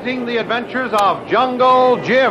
presenting the adventures of Jungle Jim.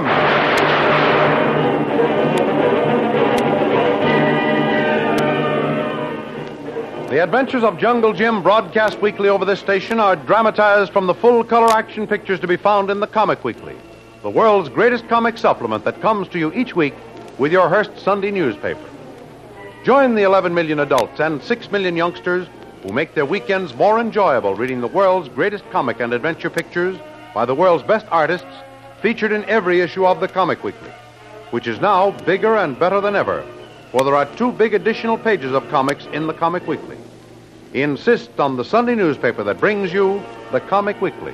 The Adventures of Jungle Jim, broadcast weekly over this station, are dramatized from the full-color action pictures to be found in the Comic Weekly, the world's greatest comic supplement that comes to you each week with your Hearst Sunday newspaper. Join the 11 million adults and 6 million youngsters who make their weekends more enjoyable reading the world's greatest comic and adventure pictures by the world's best artists featured in every issue of the Comic Weekly, which is now bigger and better than ever, for there are 2 big additional pages of comics in the Comic Weekly. Insist on the Sunday newspaper that brings you the Comic Weekly.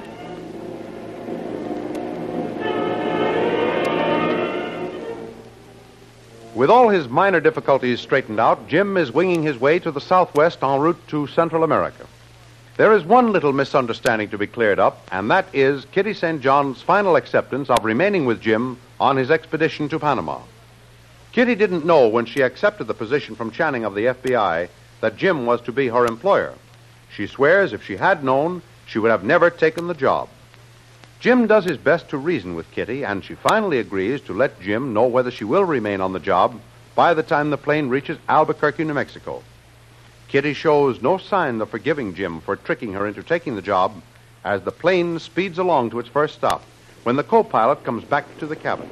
With all his minor difficulties straightened out, Jim is winging his way to the southwest en route to Central America. There is one little misunderstanding to be cleared up, and that is Kitty St. John's final acceptance of remaining with Jim on his expedition to Panama. Kitty didn't know when she accepted the position from Channing of the FBI that Jim was to be her employer. She swears if she had known, she would have never taken the job. Jim does his best to reason with Kitty, and she finally agrees to let Jim know whether she will remain on the job by the time the plane reaches Albuquerque, New Mexico. Kitty shows no sign of forgiving Jim for tricking her into taking the job as the plane speeds along to its first stop when the co-pilot comes back to the cabin.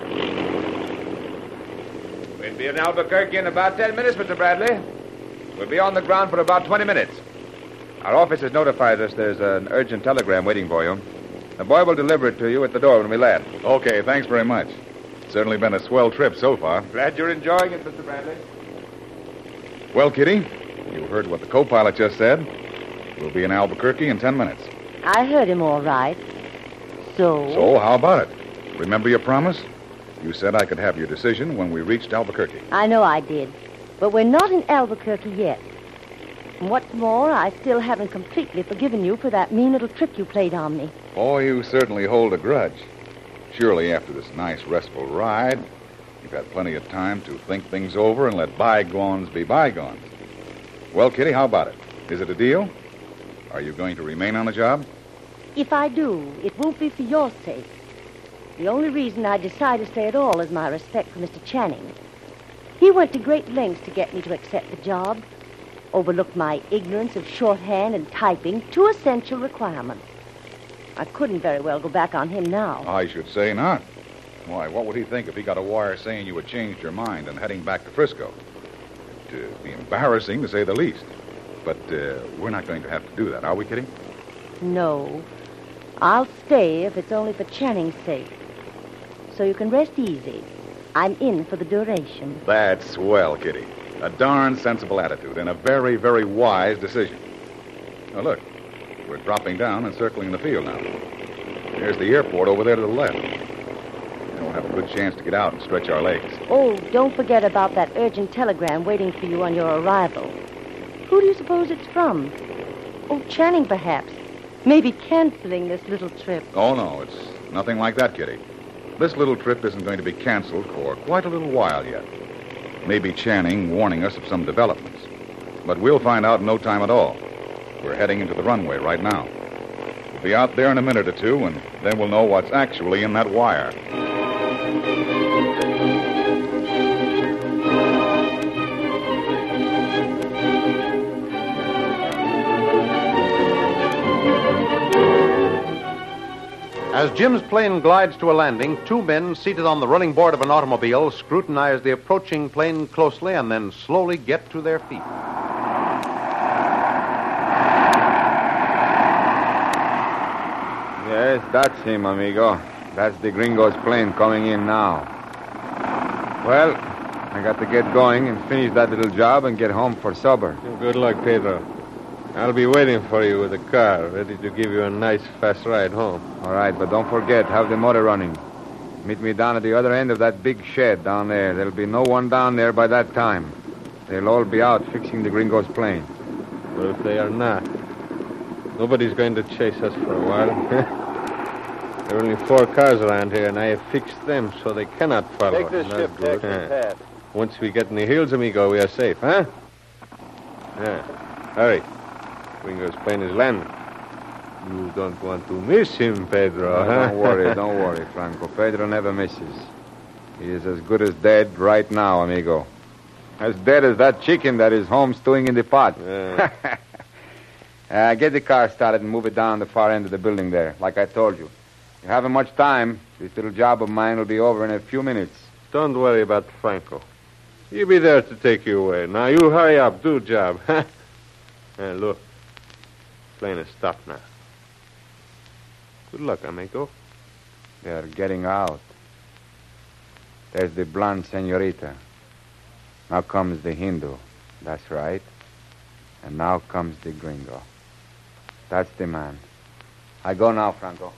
We'll be in Albuquerque in about 10 minutes, Mr. Bradley. We'll be on the ground for about 20 minutes. Our office has notified us there's an urgent telegram waiting for you. The boy will deliver it to you at the door when we land. Okay, thanks very much. Certainly been a swell trip so far. Glad you're enjoying it, Mr. Bradley. Well, Kitty, you heard what the co-pilot just said. We'll be in Albuquerque in 10 minutes. I heard him all right. So, how about it? Remember your promise? You said I could have your decision when we reached Albuquerque. I know I did. But we're not in Albuquerque yet. And what's more, I still haven't completely forgiven you for that mean little trick you played on me. Oh, you certainly hold a grudge. Surely after this nice, restful ride, you've had plenty of time to think things over and let bygones be bygones. Well, Kitty, how about it? Is it a deal? Are you going to remain on the job? If I do, it won't be for your sake. The only reason I decide to stay at all is my respect for Mr. Channing. He went to great lengths to get me to accept the job, overlooked my ignorance of shorthand and typing, 2 essential requirements. I couldn't very well go back on him now. I should say not. Why, what would he think if he got a wire saying you had changed your mind and heading back to Frisco? It'd be embarrassing, to say the least. But we're not going to have to do that, are we, Kitty? No. I'll stay if it's only for Channing's sake. So you can rest easy. I'm in for the duration. That's swell, Kitty. A darn sensible attitude and a very, very wise decision. Now, look. We're dropping down and circling the field now. There's the airport over there to the left. We'll have a good chance to get out and stretch our legs. Oh, don't forget about that urgent telegram waiting for you on your arrival. Who do you suppose it's from? Oh, Channing, perhaps. Maybe canceling this little trip. Oh, no, it's nothing like that, Kitty. This little trip isn't going to be canceled for quite a little while yet. Maybe Channing warning us of some developments. But we'll find out in no time at all. We're heading into the runway right now. We'll be out there in a minute or two, and then we'll know what's actually in that wire. As Jim's plane glides to a landing, 2 men seated on the running board of an automobile scrutinize the approaching plane closely and then slowly get to their feet. Yes, that's him, amigo. That's the gringo's plane coming in now. Well, I got to get going and finish that little job and get home for supper. Good luck, Pedro. I'll be waiting for you with a car, ready to give you a nice, fast ride home. All right, but don't forget, have the motor running. Meet me down at the other end of that big shed down there. There'll be no one down there by that time. They'll all be out fixing the gringo's plane. But if they are not, nobody's going to chase us for a while. There are only 4 cars around here, and I have fixed them so they cannot follow us. Take this ship, Tex, and Pat. Once we get in the hills, amigo, we are safe, huh? Yeah. Hurry. Gringo's plane is landing. You don't want to miss him, Pedro, huh? Don't worry, Franco. Pedro never misses. He is as good as dead right now, amigo. As dead as that chicken that is home stewing in the pot. Yeah. Get the car started and move it down the far end of the building there, like I told you. You haven't much time. This little job of mine will be over in a few minutes. Don't worry about Franco. He'll be there to take you away. Now, you hurry up. Do job. Look. Plane has stopped now. Good luck, amigo. They're getting out. There's the blonde senorita. Now comes the Hindu. That's right. And now comes the gringo. That's the man. I go now, Franco.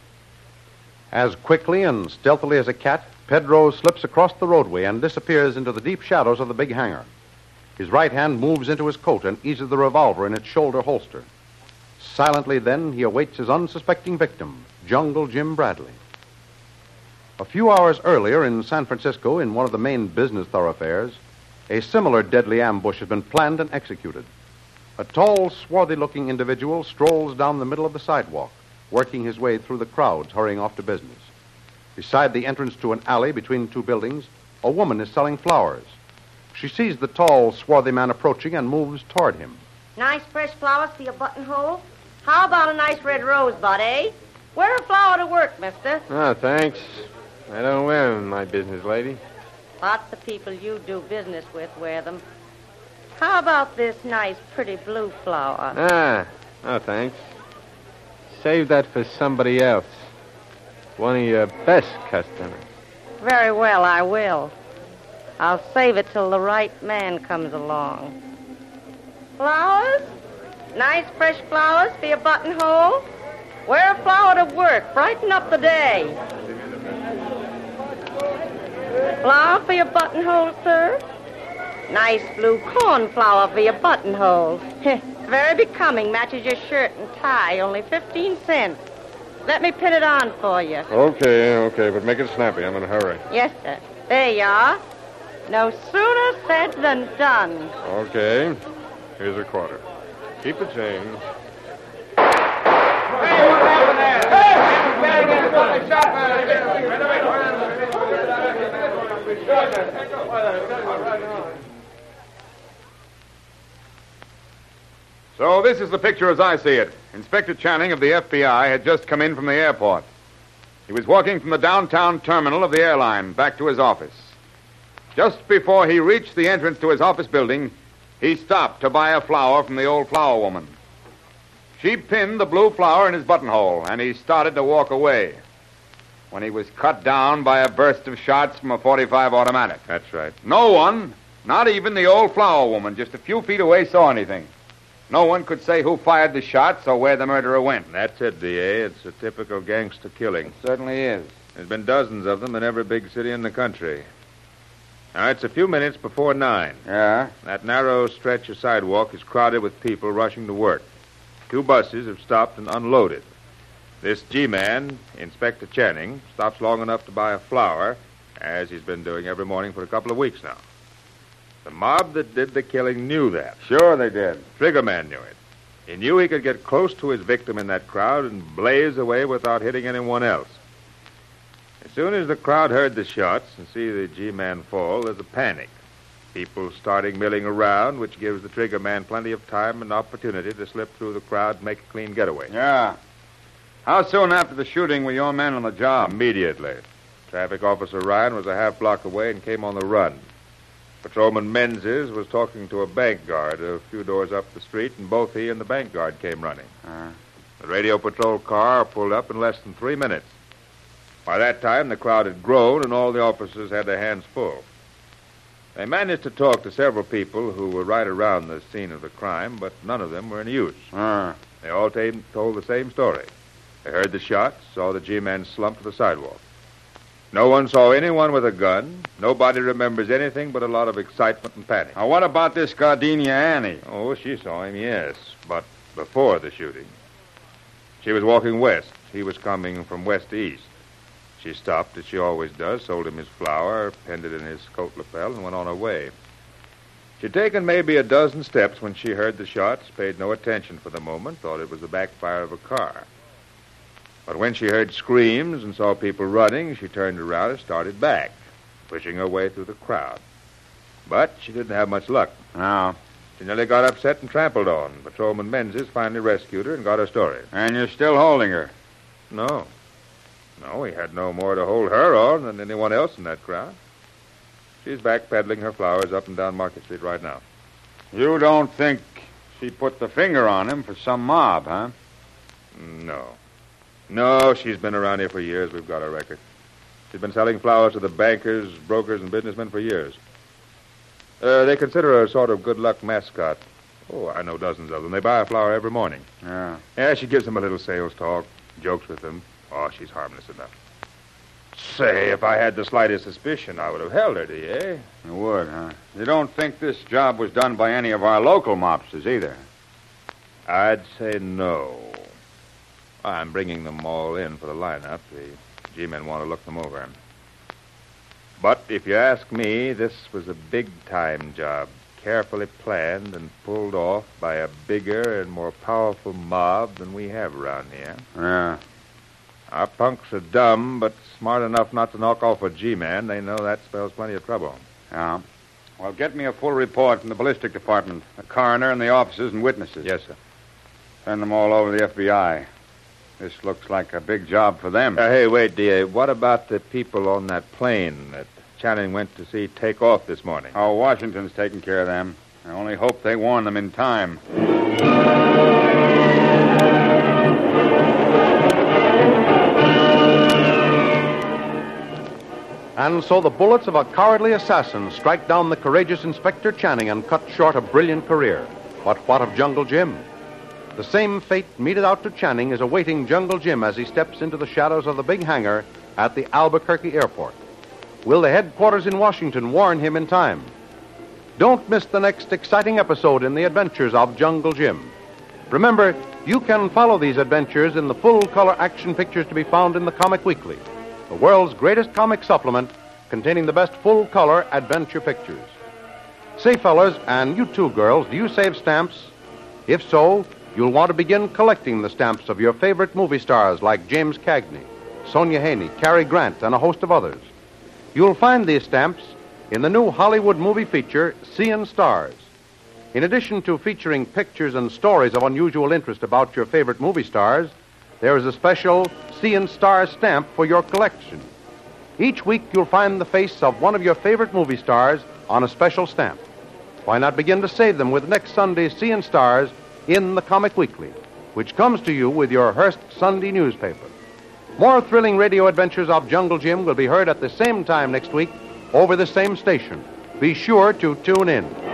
As quickly and stealthily as a cat, Pedro slips across the roadway and disappears into the deep shadows of the big hangar. His right hand moves into his coat and eases the revolver in its shoulder holster. Silently, then, he awaits his unsuspecting victim, Jungle Jim Bradley. A few hours earlier in San Francisco, in one of the main business thoroughfares, a similar deadly ambush has been planned and executed. A tall, swarthy-looking individual strolls down the middle of the sidewalk, working his way through the crowds hurrying off to business. Beside the entrance to an alley between two buildings, a woman is selling flowers. She sees the tall, swarthy man approaching and moves toward him. Nice fresh flowers for your buttonhole? How about a nice red rosebud, eh? Wear a flower to work, mister. Oh, thanks. I don't wear them, my business lady. Lots of people you do business with wear them. How about this nice, pretty blue flower? Oh, thanks. Save that for somebody else. One of your best customers. Very well, I will. I'll save it till the right man comes along. Flowers? Nice fresh flowers for your buttonhole? Wear a flower to work. Brighten up the day. Flower for your buttonhole, sir? Nice blue cornflower for your buttonhole. Very becoming. Matches your shirt and tie. Only 15 cents. Let me pin it on for you. Okay, but make it snappy. I'm in a hurry. Yes, sir. There you are. No sooner said than done. Okay. Here's a quarter. Keep the change. So this is the picture as I see it. Inspector Channing of the FBI had just come in from the airport. He was walking from the downtown terminal of the airline back to his office. Just before he reached the entrance to his office building, he stopped to buy a flower from the old flower woman. She pinned the blue flower in his buttonhole, and he started to walk away when he was cut down by a burst of shots from a .45 automatic. That's right. No one, not even the old flower woman, just a few feet away, saw anything. No one could say who fired the shots or where the murderer went. That's it, D.A. It's a typical gangster killing. It certainly is. There's been dozens of them in every big city in the country. Now, it's a few minutes before 9. Yeah? That narrow stretch of sidewalk is crowded with people rushing to work. 2 buses have stopped and unloaded. This G-man, Inspector Channing, stops long enough to buy a flower, as he's been doing every morning for a couple of weeks now. The mob that did the killing knew that. Sure they did. Triggerman knew it. He knew he could get close to his victim in that crowd and blaze away without hitting anyone else. As soon as the crowd heard the shots and see the G-man fall, there's a panic. People starting milling around, which gives the Triggerman plenty of time and opportunity to slip through the crowd and make a clean getaway. Yeah. How soon after the shooting were your men on the job? Immediately. Traffic Officer Ryan was a half block away and came on the run. Patrolman Menzies was talking to a bank guard a few doors up the street, and both he and the bank guard came running. The radio patrol car pulled up in less than 3 minutes. By that time, the crowd had grown, and all the officers had their hands full. They managed to talk to several people who were right around the scene of the crime, but none of them were any use. They all told the same story. They heard the shots, saw the G-man slump to the sidewalk. No one saw anyone with a gun. Nobody remembers anything but a lot of excitement and panic. Now, what about this Gardenia Annie? Oh, she saw him, yes, but before the shooting. She was walking west. He was coming from west to east. She stopped, as she always does, sold him his flower, pinned it in his coat lapel, and went on her way. She'd taken maybe a dozen steps when she heard the shots, paid no attention for the moment, thought it was the backfire of a car. But when she heard screams and saw people running, she turned around and started back, pushing her way through the crowd. But she didn't have much luck. No. She nearly got upset and trampled on. Patrolman Menzies finally rescued her and got her story. And you're still holding her? No. No, he had no more to hold her on than anyone else in that crowd. She's back peddling her flowers up and down Market Street right now. You don't think she put the finger on him for some mob, huh? No. No, she's been around here for years. We've got her record. She's been selling flowers to the bankers, brokers, and businessmen for years. They consider her a sort of good luck mascot. Oh, I know dozens of them. They buy a flower every morning. Yeah. Yeah, she gives them a little sales talk, jokes with them. Oh, she's harmless enough. Say, if I had the slightest suspicion, I would have held her, do you, eh? You would, huh? You don't think this job was done by any of our local mobsters either? I'd say no. I'm bringing them all in for the lineup. The G-men want to look them over. But if you ask me, this was a big-time job, carefully planned and pulled off by a bigger and more powerful mob than we have around here. Yeah. Our punks are dumb, but smart enough not to knock off a G-man. They know that spells plenty of trouble. Yeah. Well, get me a full report from the ballistic department, the coroner, and the officers and witnesses. Yes, sir. Send them all over to the FBI. This looks like a big job for them. Hey, wait, D.A. What about the people on that plane that Channing went to see take off this morning? Oh, Washington's taking care of them. I only hope they warn them in time. And so the bullets of a cowardly assassin strike down the courageous Inspector Channing and cut short a brilliant career. But what of Jungle Jim? The same fate meted out to Channing is awaiting Jungle Jim as he steps into the shadows of the big hangar at the Albuquerque airport. Will the headquarters in Washington warn him in time? Don't miss the next exciting episode in the adventures of Jungle Jim. Remember, you can follow these adventures in the full-color action pictures to be found in the Comic Weekly, the world's greatest comic supplement containing the best full-color adventure pictures. Say, fellas, and you too, girls, do you save stamps? If so, you'll want to begin collecting the stamps of your favorite movie stars like James Cagney, Sonia Haney, Cary Grant, and a host of others. You'll find these stamps in the new Hollywood movie feature, Seein' Stars. In addition to featuring pictures and stories of unusual interest about your favorite movie stars, there is a special Seein' Stars stamp for your collection. Each week you'll find the face of one of your favorite movie stars on a special stamp. Why not begin to save them with next Sunday's Seein' Stars in the Comic Weekly, which comes to you with your Hearst Sunday newspaper. More thrilling radio adventures of Jungle Jim will be heard at the same time next week over the same station. Be sure to tune in.